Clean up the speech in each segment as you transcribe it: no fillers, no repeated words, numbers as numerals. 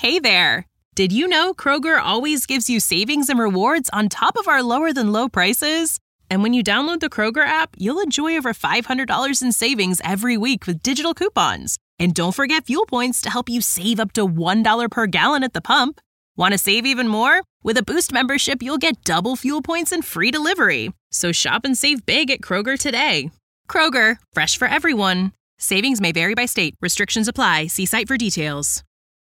Hey there! Did you know Kroger always gives you savings and rewards on top of our lower-than-low prices? And when you download the Kroger app, you'll enjoy over $500 in savings every week with digital coupons. And don't forget fuel points to help you save up to $1 per gallon at the pump. Want to save even more? With a Boost membership, you'll get double fuel points and free delivery. So shop and save big at Kroger today. Kroger, fresh for everyone. Savings may vary by state. Restrictions apply. See site for details.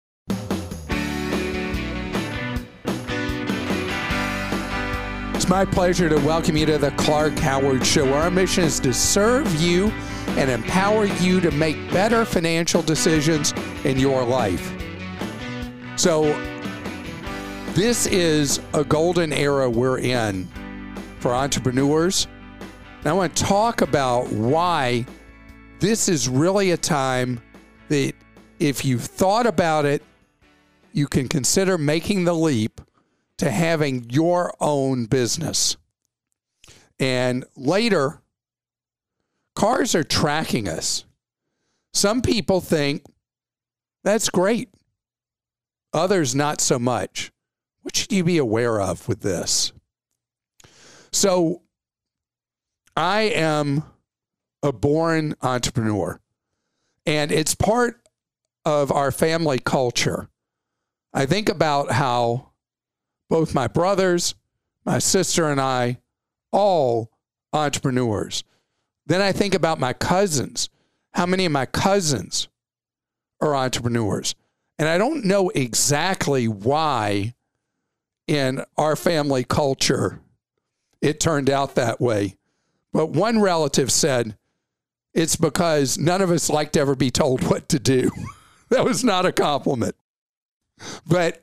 It's my pleasure to welcome you to the Clark Howard Show. Our mission is to serve you and empower you to make better financial decisions in your life. So this is a golden era we're in for entrepreneurs. And I want to talk about why this is really a time that if you've thought about it, you can consider making the leap to having your own business. And later, cars are tracking us. Some people think that's great. Others not so much. What should you be aware of with this? So I am a born entrepreneur, and it's part of our family culture. I think about how both my brothers, my sister, and I, all entrepreneurs. Then I think about my cousins. How many of my cousins are entrepreneurs? And I don't know exactly why in our family culture it turned out that way. But one relative said, it's because none of us like to ever be told what to do. That was not a compliment. But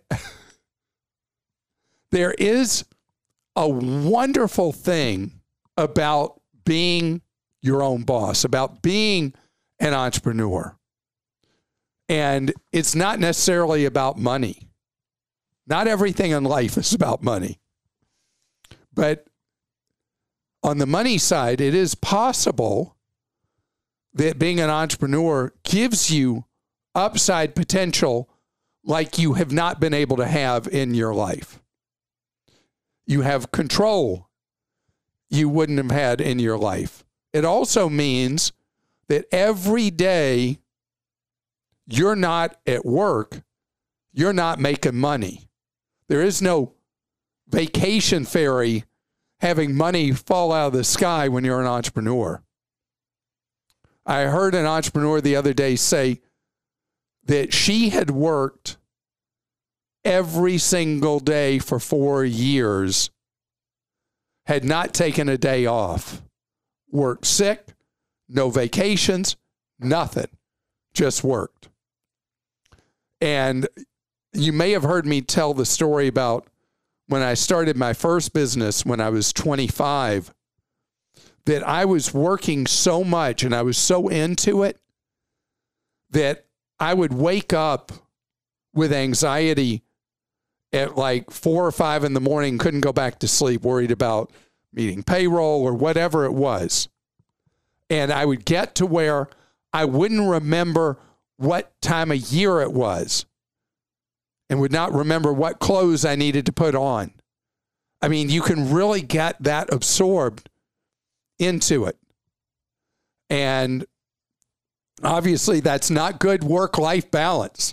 there is a wonderful thing about being your own boss, about being an entrepreneur. And it's not necessarily about money. Not everything in life is about money. But on the money side, it is possible that being an entrepreneur gives you upside potential like you have not been able to have in your life. You have control you wouldn't have had in your life. It also means that every day you're not at work, you're not making money. There is no vacation fairy having money fall out of the sky when you're an entrepreneur. I heard an entrepreneur the other day say that she had worked every single day for 4 years, had not taken a day off, worked sick, no vacations, nothing, just worked. And you may have heard me tell the story about when I started my first business when I was 25, that I was working so much and I was so into it that I would wake up with anxiety at like 4 or 5 in the morning, couldn't go back to sleep, worried about meeting payroll or whatever it was. And I would get to where I wouldn't remember what time of year it was and would not remember what clothes I needed to put on. I mean, you can really get that absorbed into it. And obviously, that's not good work-life balance.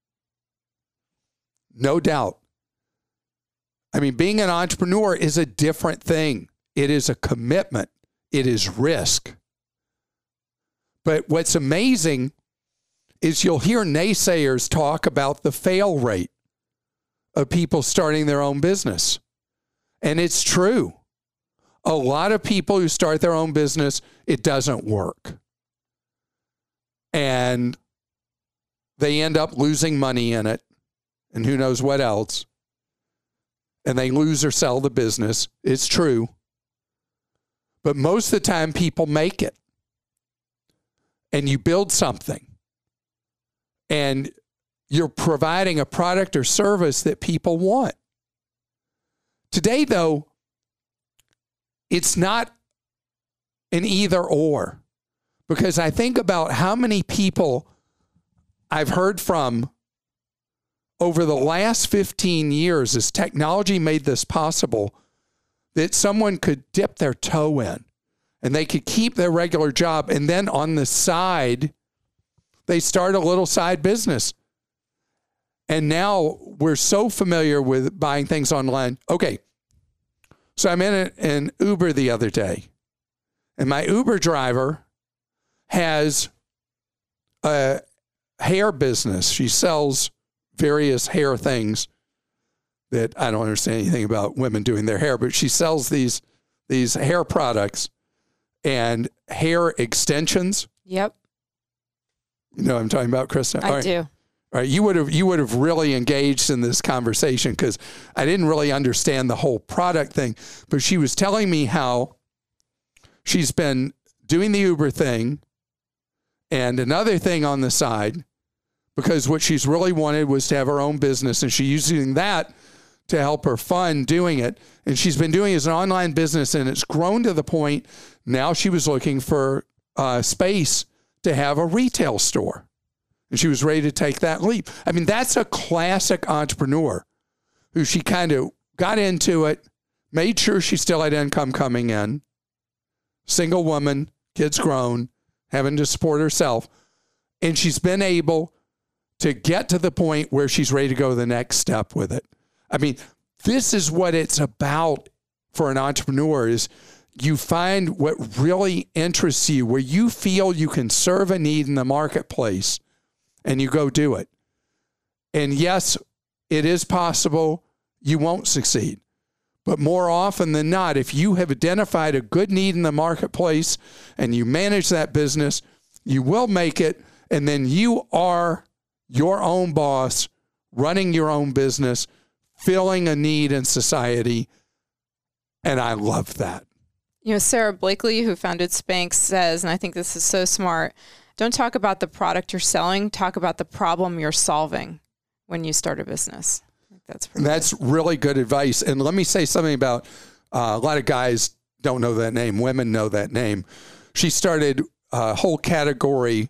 No doubt. I mean, being an entrepreneur is a different thing. It is a commitment. It is risk. But what's amazing is you'll hear naysayers talk about the fail rate of people starting their own business. And it's true. A lot of people who start their own business, it doesn't work. And they end up losing money in it, and who knows what else. And they lose or sell the business. It's true. But most of the time, people make it. And you build something. And you're providing a product or service that people want. Today, though, it's not an either or. Because I think about how many people I've heard from over the last 15 years, as technology made this possible, that someone could dip their toe in and they could keep their regular job. And then on the side, they start a little side business. And now we're so familiar with buying things online. Okay. So I'm in an Uber the other day, and my Uber driver has a hair business. She sells various hair things that I don't understand anything about women doing their hair, but she sells these hair products and hair extensions. Yep. You know what I'm talking about, Krista? I do. All right, you would have really engaged in this conversation because I didn't really understand the whole product thing. But she was telling me how she's been doing the Uber thing and another thing on the side, because what she's really wanted was to have her own business, and she's using that to help her fund doing it. And she's been doing it as an online business, and it's grown to the point now she was looking for space to have a retail store. And she was ready to take that leap. I mean, that's a classic entrepreneur who she kind of got into it, made sure she still had income coming in, single woman, kids grown, having to support herself. And she's been able to get to the point where she's ready to go to the next step with it. I mean, this is what it's about for an entrepreneur is you find what really interests you, where you feel you can serve a need in the marketplace, and you go do it. And yes, it is possible you won't succeed. But more often than not, if you have identified a good need in the marketplace and you manage that business, you will make it. And then you are your own boss, running your own business, filling a need in society. And I love that. You know, Sarah Blakely, who founded Spanx, says, and I think this is so smart, don't talk about the product you're selling, talk about the problem you're solving when you start a business. That's really good advice. And let me say something about a lot of guys don't know that name. Women know that name. She started a whole category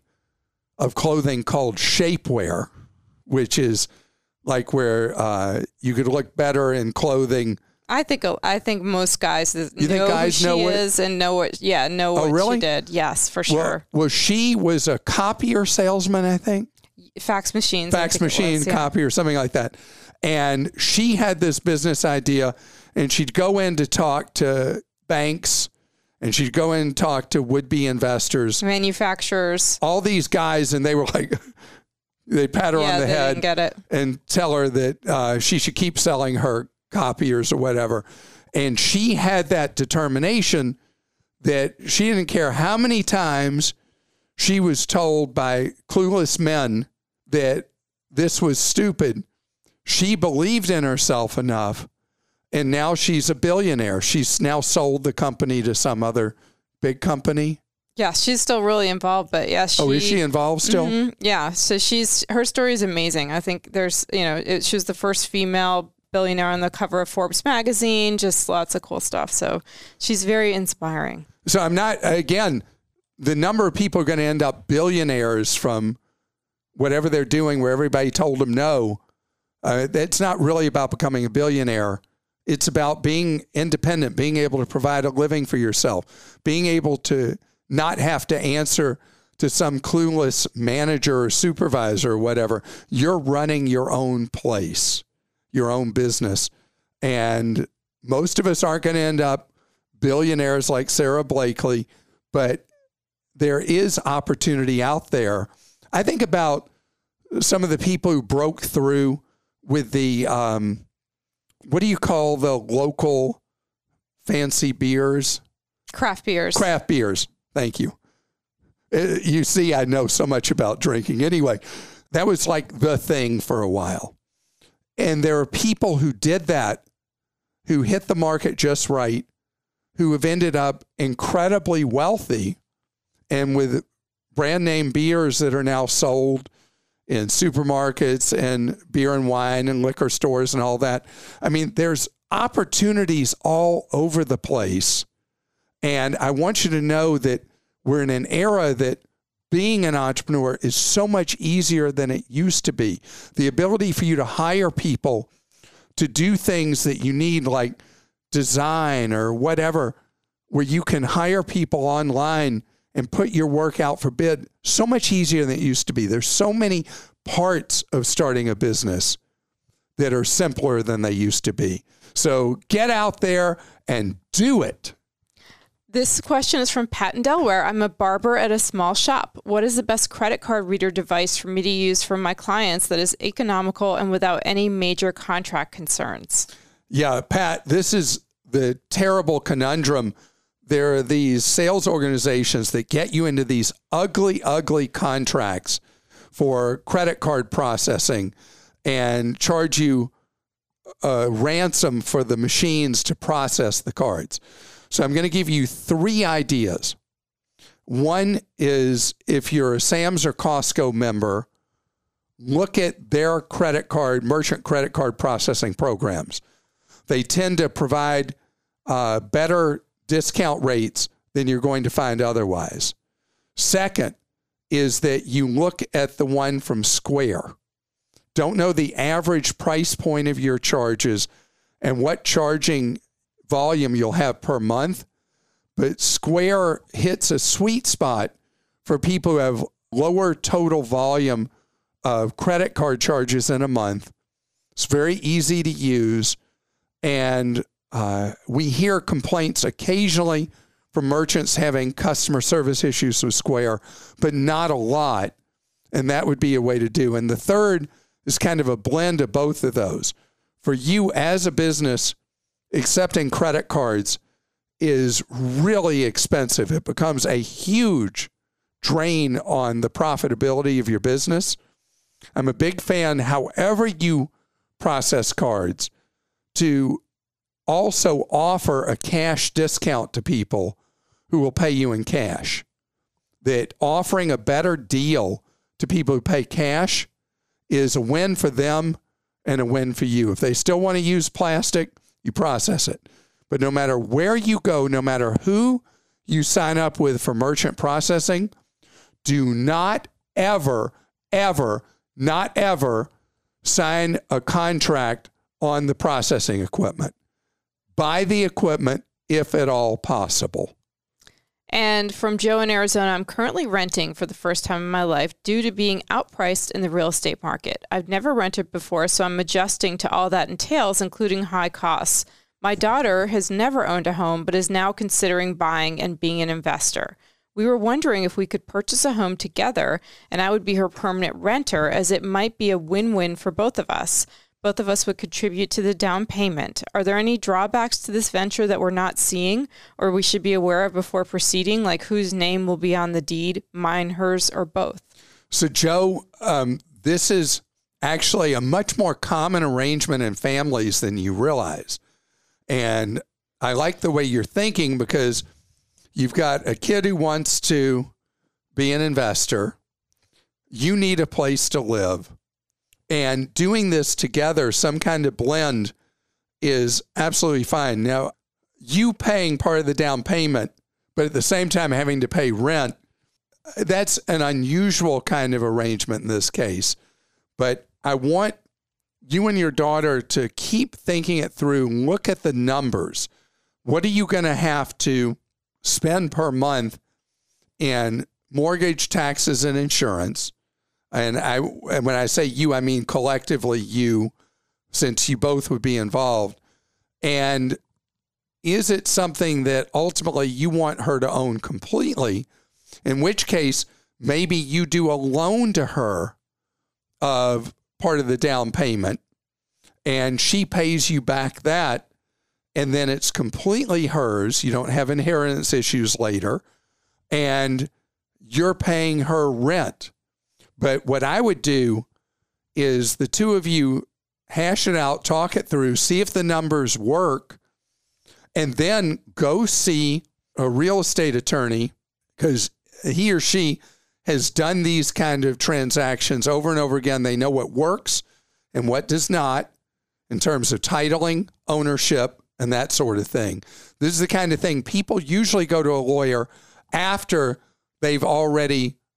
of clothing called shapewear, which is like where you could look better in clothing. I think most guys know guys who she is and know what really? she did. Yes, for sure. Well, she was a copier salesman, I think. Fax machine, copy or something like that. And she had this business idea, and she'd go in to talk to banks, and she'd go in and talk to would-be investors, manufacturers, all these guys, and they were like, they pat her on the head didn't get it. And tell her that she should keep selling her copiers or whatever. And she had that determination that she didn't care how many times she was told by clueless men that this was stupid. She believed in herself enough, and now she's a billionaire. She's now sold the company to some other big company. Yeah, she's still really involved, but yeah. Is she involved still? Mm-hmm, yeah, so her story is amazing. I think there's, she was the first female billionaire on the cover of Forbes magazine, just lots of cool stuff. So she's very inspiring. So I'm not, again, the number of people are going to end up billionaires from whatever they're doing where everybody told them no. It's not really about becoming a billionaire. It's about being independent, being able to provide a living for yourself, being able to not have to answer to some clueless manager or supervisor or whatever. You're running your own place, your own business. And most of us aren't going to end up billionaires like Sarah Blakely, but there is opportunity out there. I think about some of the people who broke through with the, what do you call the local fancy beers? Craft beers. Craft beers. Thank you. You see, I know so much about drinking. Anyway, that was like the thing for a while. And there are people who did that, who hit the market just right, who have ended up incredibly wealthy and with brand name beers that are now sold in supermarkets and beer and wine and liquor stores and all that. I mean, there's opportunities all over the place. And I want you to know that we're in an era that being an entrepreneur is so much easier than it used to be. The ability for you to hire people to do things that you need, like design or whatever, where you can hire people online and put your work out for bid, so much easier than it used to be. There's so many parts of starting a business that are simpler than they used to be. So get out there and do it. This question is from Pat in Delaware. I'm a barber at a small shop. What is the best credit card reader device for me to use for my clients that is economical and without any major contract concerns? Yeah, Pat, this is the terrible conundrum. There are these sales organizations that get you into these ugly, ugly contracts for credit card processing and charge you a ransom for the machines to process the cards. So I'm going to give you 3 ideas. One is, if you're a Sam's or Costco member, look at their credit card, merchant credit card processing programs. They tend to provide better discount rates than you're going to find otherwise. Second is that you look at the one from Square. Don't know the average price point of your charges and what charging volume you'll have per month, but Square hits a sweet spot for people who have lower total volume of credit card charges in a month. It's very easy to use, and we hear complaints occasionally from merchants having customer service issues with Square, but not a lot, and that would be a way to do. And the third is kind of a blend of both of those. For you as a business, accepting credit cards is really expensive. It becomes a huge drain on the profitability of your business. I'm a big fan, however you process cards, to also offer a cash discount to people who will pay you in cash. That offering a better deal to people who pay cash is a win for them and a win for you. If they still want to use plastic, you process it. But no matter where you go, no matter who you sign up with for merchant processing, do not ever, ever, not ever sign a contract on the processing equipment. Buy the equipment if at all possible. And from Joe in Arizona, I'm currently renting for the first time in my life due to being outpriced in the real estate market. I've never rented before, so I'm adjusting to all that entails, including high costs. My daughter has never owned a home, but is now considering buying and being an investor. We were wondering if we could purchase a home together, and I would be her permanent renter, as it might be a win-win for both of us. Both of us would contribute to the down payment. Are there any drawbacks to this venture that we're not seeing or we should be aware of before proceeding, like whose name will be on the deed, mine, hers, or both? So, Joe, this is actually a much more common arrangement in families than you realize. And I like the way you're thinking, because you've got a kid who wants to be an investor. You need a place to live. And doing this together, some kind of blend, is absolutely fine. Now, you paying part of the down payment, but at the same time having to pay rent, that's an unusual kind of arrangement in this case. But I want you and your daughter to keep thinking it through. Look at the numbers. What are you going to have to spend per month in mortgage, taxes, and insurance? And when I say you, I mean collectively you, since you both would be involved. And is it something that ultimately you want her to own completely? In which case, maybe you do a loan to her of part of the down payment, and she pays you back that, and then it's completely hers. You don't have inheritance issues later, and you're paying her rent. But what I would do is the two of you hash it out, talk it through, see if the numbers work, and then go see a real estate attorney, because he or she has done these kind of transactions over and over again. They know what works and what does not in terms of titling, ownership, and that sort of thing. This is the kind of thing people usually go to a lawyer after they've already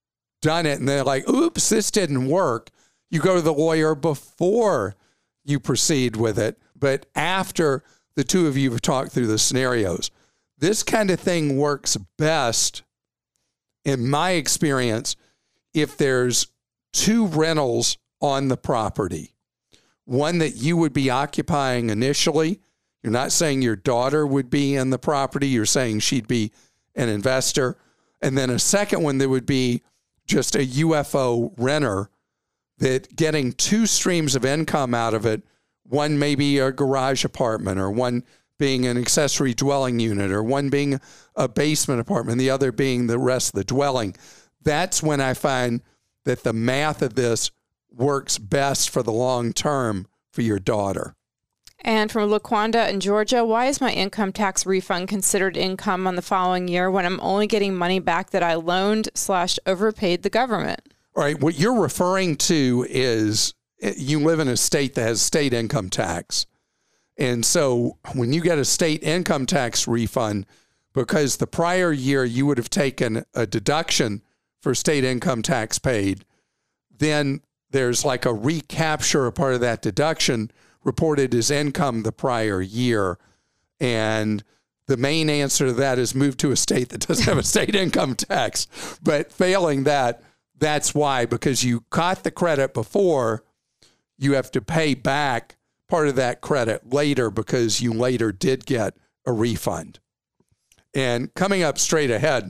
done it and they're like, oops, this didn't work, you go to the lawyer before you proceed with it, but after the two of you have talked through the scenarios. This kind of thing works best, in my experience, if there's two rentals on the property. One that you would be occupying initially. You're not saying your daughter would be in the property. You're saying she'd be an investor. And then a second one that would be just a UFO renter, that getting two streams of income out of it, one maybe a garage apartment, or one being an accessory dwelling unit, or one being a basement apartment, the other being the rest of the dwelling. That's when I find that the math of this works best for the long term for your daughter. And from LaQuanda in Georgia, why is my income tax refund considered income on the following year when I'm only getting money back that I loaned/overpaid the government? All right, what you're referring to is you live in a state that has state income tax. And so when you get a state income tax refund, because the prior year you would have taken a deduction for state income tax paid, then there's like a recapture of part of that deduction reported as income the prior year. And the main answer to that is move to a state that doesn't have a state income tax. But failing that, that's why, because you caught the credit before, you have to pay back part of that credit later because you later did get a refund. And coming up straight ahead,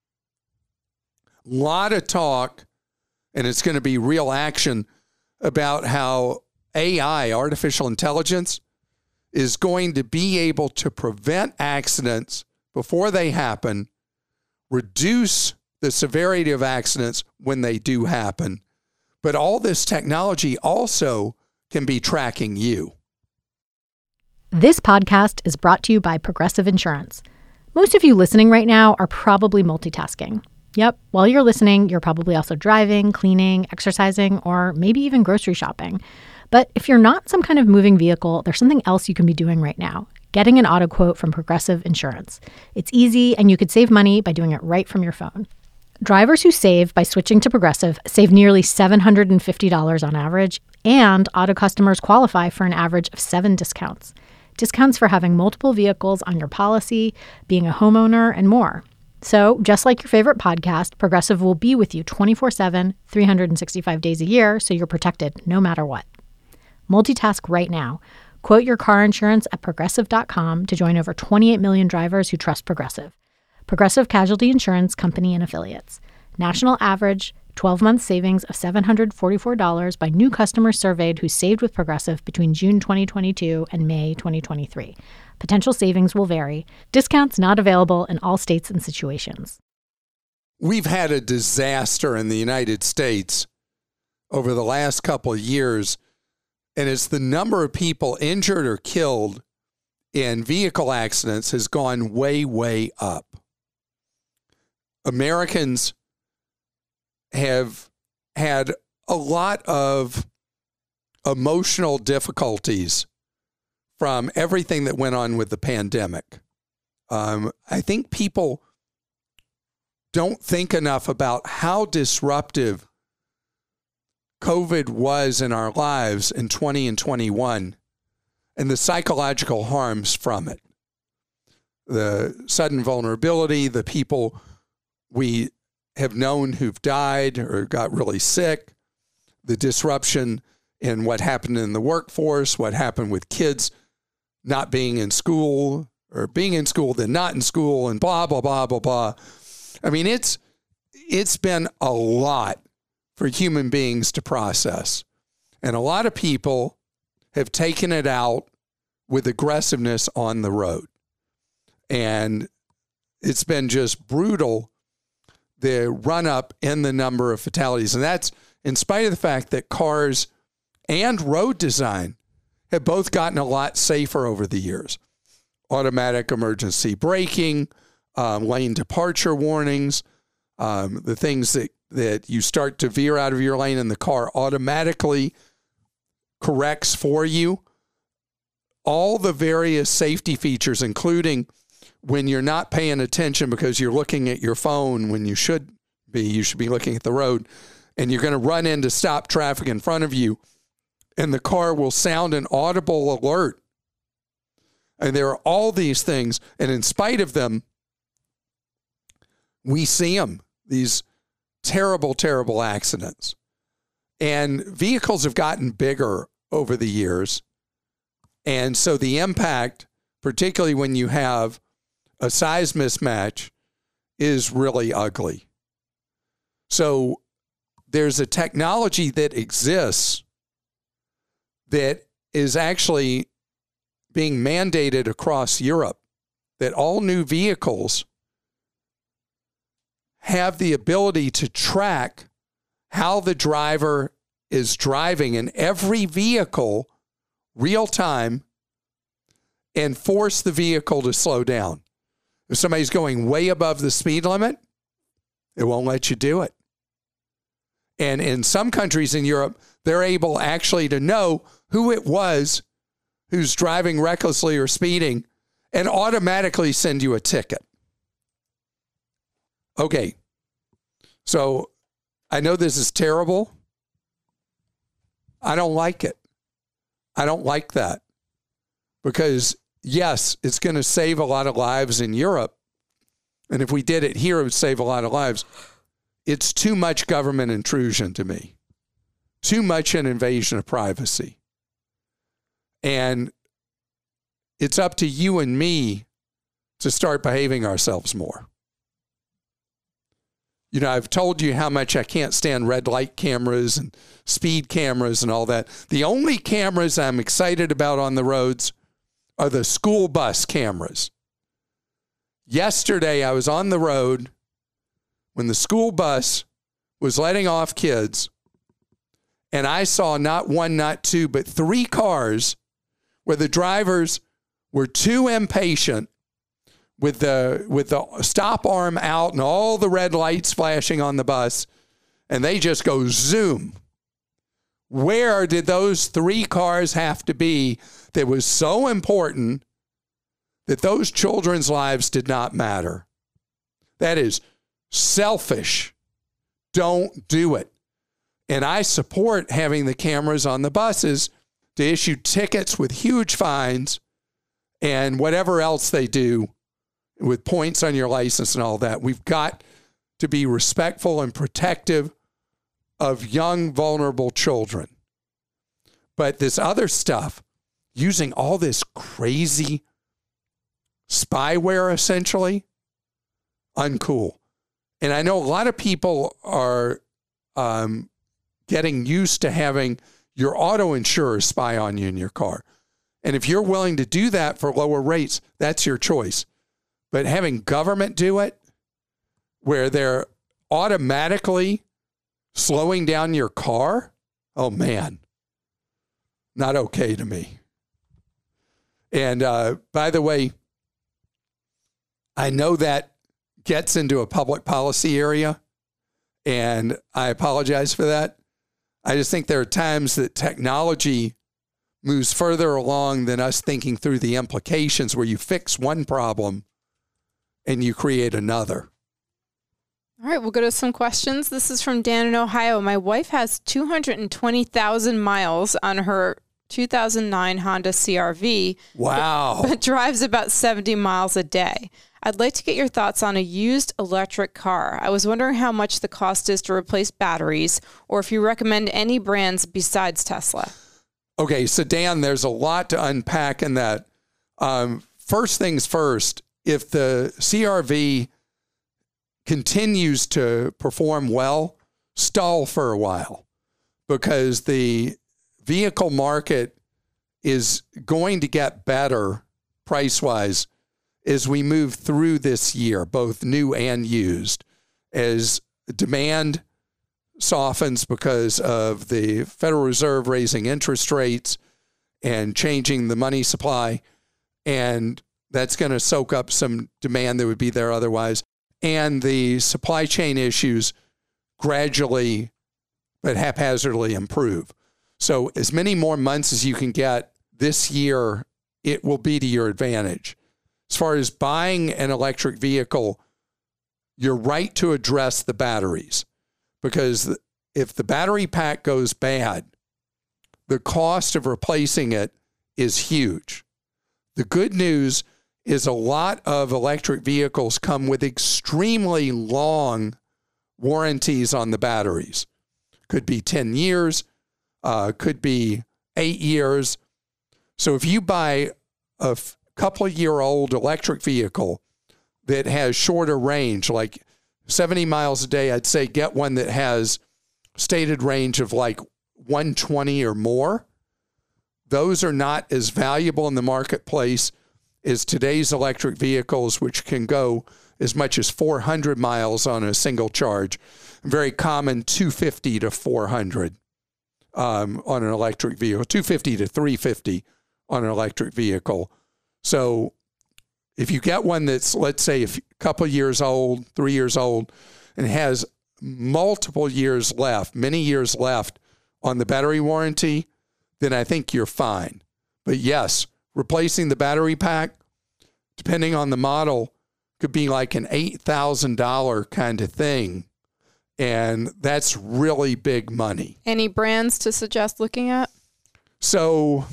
a lot of talk, and it's going to be real action about how AI, artificial intelligence, is going to be able to prevent accidents before they happen, reduce the severity of accidents when they do happen. But all this technology also can be tracking you. This podcast is brought to you by Progressive Insurance. Most of you listening right now are probably multitasking. Yep, while you're listening, you're probably also driving, cleaning, exercising, or maybe even grocery shopping. But if you're not some kind of moving vehicle, there's something else you can be doing right now: getting an auto quote from Progressive Insurance. It's easy, and you could save money by doing it right from your phone. Drivers who save by switching to Progressive save nearly $750 on average, and auto customers qualify for an average of 7 discounts. Discounts for having multiple vehicles on your policy, being a homeowner, and more. So, just like your favorite podcast, Progressive will be with you 24/7, 365 days a year, so you're protected no matter what. Multitask right now. Quote your car insurance at Progressive.com to join over 28 million drivers who trust Progressive. Progressive Casualty Insurance Company and Affiliates. National average 12-month savings of $744 by new customers surveyed who saved with Progressive between June 2022 and May 2023. Potential savings will vary. Discounts not available in all states and situations. We've had a disaster in the United States over the last couple of years, and it's the number of people injured or killed in vehicle accidents has gone way, way up. Americans have had a lot of emotional difficulties from everything that went on with the pandemic. I think people don't think enough about how disruptive COVID was in our lives in 20 and 21 and the psychological harms from it. The sudden vulnerability, the people we have known who've died or got really sick, the disruption in what happened in the workforce, what happened with kids not being in school or being in school, then not in school, and blah, blah, blah, blah, blah. I mean, it's been a lot for human beings to process. And a lot of people have taken it out with aggressiveness on the road. And it's been just brutal, the run up in the number of fatalities. And that's in spite of the fact that cars and road design have both gotten a lot safer over the years. Automatic emergency braking, lane departure warnings, the things that you start to veer out of your lane and the car automatically corrects for you. All the various safety features, including when you're not paying attention because you're looking at your phone when you should be. You should be looking at the road, and you're going to run into stop traffic in front of you, and the car will sound an audible alert. And there are all these things, and in spite of them, we see them, these terrible, terrible accidents. And vehicles have gotten bigger over the years. And so the impact, particularly when you have a size mismatch, is really ugly. So there's a technology that exists that is actually being mandated across Europe, that all new vehicles have the ability to track how the driver is driving in every vehicle real time and force the vehicle to slow down. If somebody's going way above the speed limit, it won't let you do it. And in some countries in Europe, they're able actually to know who it was who's driving recklessly or speeding and automatically send you a ticket. Okay, so I know this is terrible. I don't like it. I don't like that because, yes, it's going to save a lot of lives in Europe. And if we did it here, it would save a lot of lives. It's too much government intrusion to me, too much an invasion of privacy. And it's up to you and me to start behaving ourselves more. You know, I've told you how much I can't stand red light cameras and speed cameras and all that. The only cameras I'm excited about on the roads are the school bus cameras. Yesterday, I was on the road when the school bus was letting off kids, and I saw not one, not two, but 3 cars where the drivers were too impatient with the stop arm out and all the red lights flashing on the bus, and they just go zoom. Where did those 3 cars have to be that was so important that those children's lives did not matter? That is selfish. Don't do it. And I support having the cameras on the buses to issue tickets with huge fines and whatever else they do with points on your license and all that. We've got to be respectful and protective of young, vulnerable children. But this other stuff, using all this crazy spyware, essentially, uncool. And I know a lot of people are getting used to having your auto insurer spy on you in your car. And if you're willing to do that for lower rates, that's your choice. But having government do it, where they're automatically slowing down your car, oh man, not okay to me. And by the way, I know that gets into a public policy area, and I apologize for that. I just think there are times that technology moves further along than us thinking through the implications, where you fix one problem and you create another. All right, we'll go to some questions. This is from Dan in Ohio. My wife has 220,000 miles on her 2009 Honda CR-V. Wow. But drives about 70 miles a day. I'd like to get your thoughts on a used electric car. I was wondering how much the cost is to replace batteries, or if you recommend any brands besides Tesla. Okay, so Dan, there's a lot to unpack in that. First things first, if the CR-V continues to perform well, stall for a while, because the vehicle market is going to get better price-wise as we move through this year, both new and used, as demand softens because of the Federal Reserve raising interest rates and changing the money supply. And that's going to soak up some demand that would be there otherwise. And the supply chain issues gradually but haphazardly improve. So as many more months as you can get this year, it will be to your advantage. As far as buying an electric vehicle, you're right to address the batteries, because if the battery pack goes bad, the cost of replacing it is huge. The good news is a lot of electric vehicles come with extremely long warranties on the batteries. Could be 10 years, could be 8 years. So if you buy a couple-year-old electric vehicle that has shorter range, like 70 miles a day, I'd say get one that has stated range of like 120 or more. Those are not as valuable in the marketplace as today's electric vehicles, which can go as much as 400 miles on a single charge. Very common, 250 to 400 on an electric vehicle, 250 to 350 on an electric vehicle. So if you get one that's, let's say, a couple years old, 3 years old, and has multiple years left, many years left on the battery warranty, then I think you're fine. But yes, replacing the battery pack, depending on the model, could be like an $8,000 kind of thing. And that's really big money. Any brands to suggest looking at? So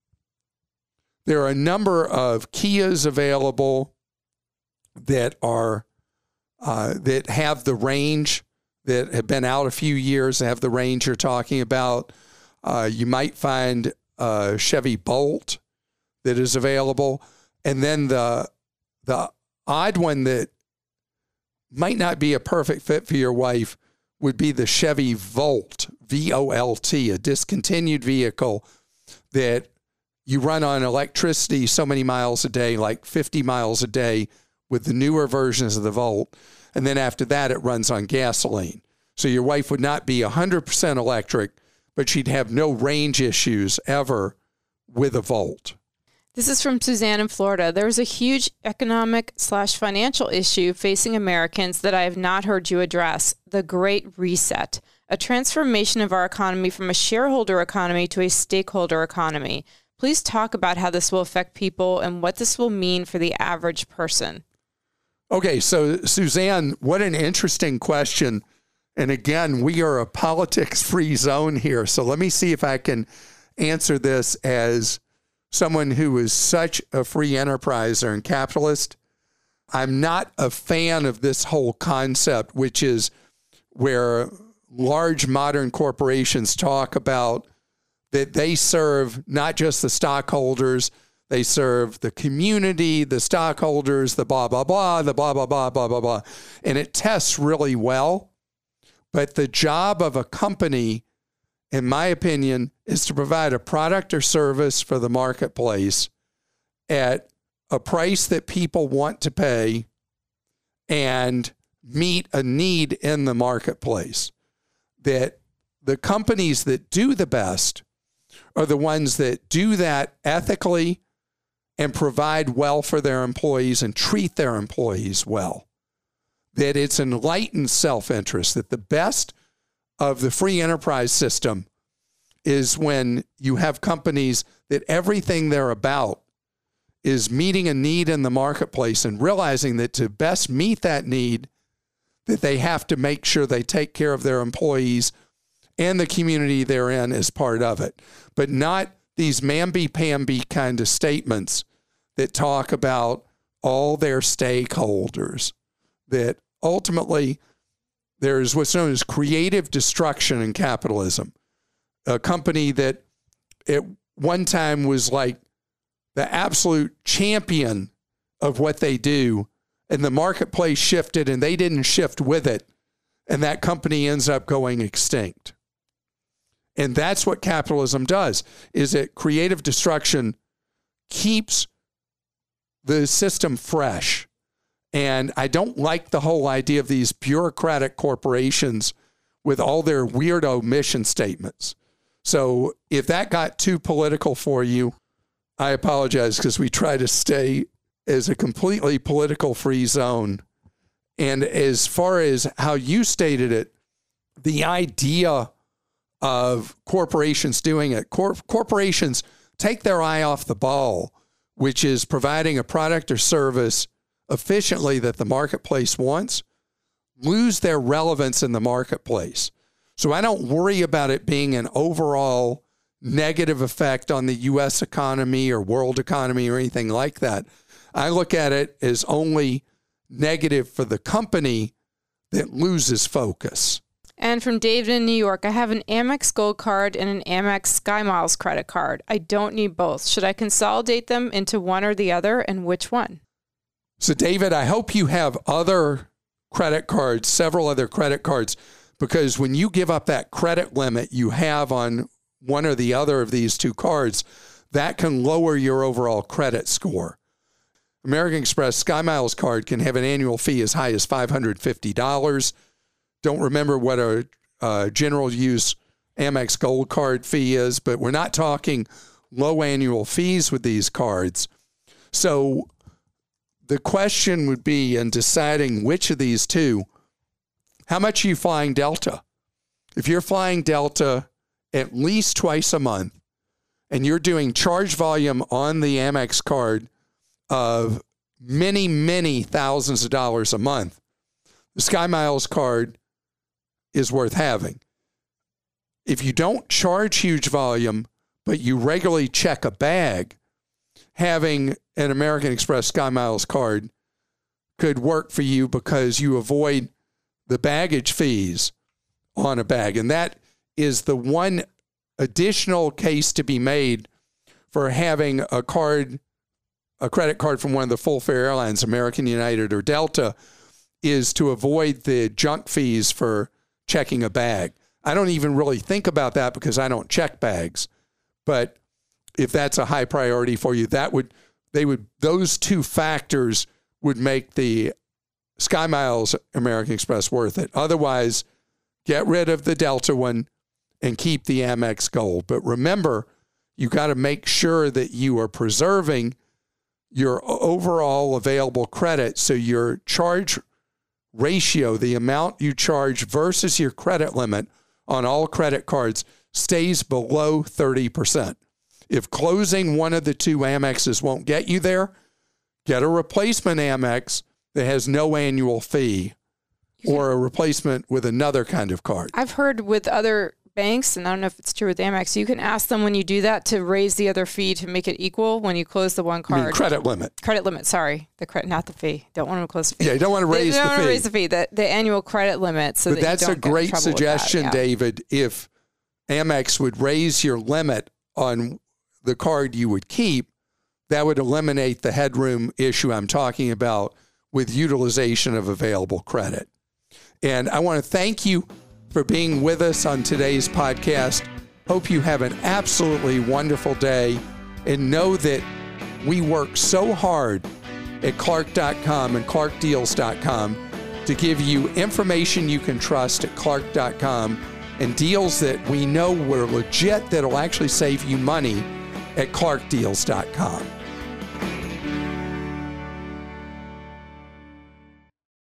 there are a number of Kias available that are that have the range, that have been out a few years, have the range you're talking about. You might find a Chevy Bolt that is available. And then the odd one that might not be a perfect fit for your wife would be the Chevy Volt, V-O-L-T, a discontinued vehicle that you run on electricity so many miles a day, like 50 miles a day with the newer versions of the Volt. And then after that, it runs on gasoline. So your wife would not be 100% electric, but she'd have no range issues ever with a Volt. This is from Suzanne in Florida. There's a huge economic/financial issue facing Americans that I have not heard you address, the Great Reset, a transformation of our economy from a shareholder economy to a stakeholder economy. Please talk about how this will affect people and what this will mean for the average person. Okay, so Suzanne, what an interesting question. And again, we are a politics-free zone here. So let me see if I can answer this as someone who is such a free enterpriser and capitalist. I'm not a fan of this whole concept, which is where large modern corporations talk about that they serve not just the stockholders, they serve the community, the stockholders, the blah, blah, blah, the blah, blah, blah, blah, blah, blah. And it tests really well. But the job of a company, in my opinion, is to provide a product or service for the marketplace at a price that people want to pay and meet a need in the marketplace. That the companies that do the best are the ones that do that ethically and provide well for their employees and treat their employees well. That it's enlightened self-interest, that the best of the free enterprise system is when you have companies that everything they're about is meeting a need in the marketplace and realizing that to best meet that need, that they have to make sure they take care of their employees and the community they're in as part of it. But not these mamby-pamby kind of statements that talk about all their stakeholders, that ultimately there's what's known as creative destruction in capitalism. A company that at one time was like the absolute champion of what they do, and the marketplace shifted and they didn't shift with it, and that company ends up going extinct. And that's what capitalism does, is that creative destruction keeps the system fresh. And I don't like the whole idea of these bureaucratic corporations with all their weirdo mission statements. So if that got too political for you, I apologize, because we try to stay as a completely political free zone. And as far as how you stated it, the idea of corporations doing it, corporations take their eye off the ball, which is providing a product or service efficiently that the marketplace wants, lose their relevance in the marketplace. So I don't worry about it being an overall negative effect on the U.S. economy or world economy or anything like that. I look at it as only negative for the company that loses focus. And from David in New York, I have an Amex Gold card and an Amex SkyMiles credit card. I don't need both. Should I consolidate them into one or the other, and which one? So, David, I hope you have other credit cards, several other credit cards, because when you give up that credit limit you have on one or the other of these two cards, that can lower your overall credit score. American Express SkyMiles card can have an annual fee as high as $550. Don't remember what a general use Amex Gold card fee is, but we're not talking low annual fees with these cards. So the question would be, in deciding which of these two, how much are you flying Delta? If you're flying Delta at least twice a month and you're doing charge volume on the Amex card of many, many thousands of dollars a month, the SkyMiles card is worth having. If you don't charge huge volume, but you regularly check a bag, having an American Express SkyMiles card could work for you because you avoid the baggage fees on a bag. And that is the one additional case to be made for having a credit card from one of the full fare airlines, American, United, or Delta, is to avoid the junk fees for checking a bag. I don't even really think about that because I don't check bags. But if that's a high priority for you, those two factors would make the SkyMiles American Express worth it. Otherwise, get rid of the Delta one and keep the Amex Gold. But remember, you got to make sure that you are preserving your overall available credit so your charge ratio, the amount you charge versus your credit limit on all credit cards, stays below 30%. If closing one of the two Amexes won't get you there, get a replacement Amex that has no annual fee or a replacement with another kind of card. I've heard with other banks, and I don't know if it's true with Amex, you can ask them when you do that to raise the other fee to make it equal when you close the one card. I mean, credit limit. Credit limit, sorry. The credit, not the fee. Don't want to close the fee. Yeah, you don't want to raise the fee. Don't want to raise the fee. The annual credit limit. So but that's a great suggestion, David. If Amex would raise your limit on the card you would keep, that would eliminate the headroom issue I'm talking about with utilization of available credit. And I want to thank you for being with us on today's podcast. Hope you have an absolutely wonderful day, and know that we work so hard at Clark.com and ClarkDeals.com to give you information you can trust at Clark.com and deals that we know were legit that'll actually save you money at ClarkDeals.com.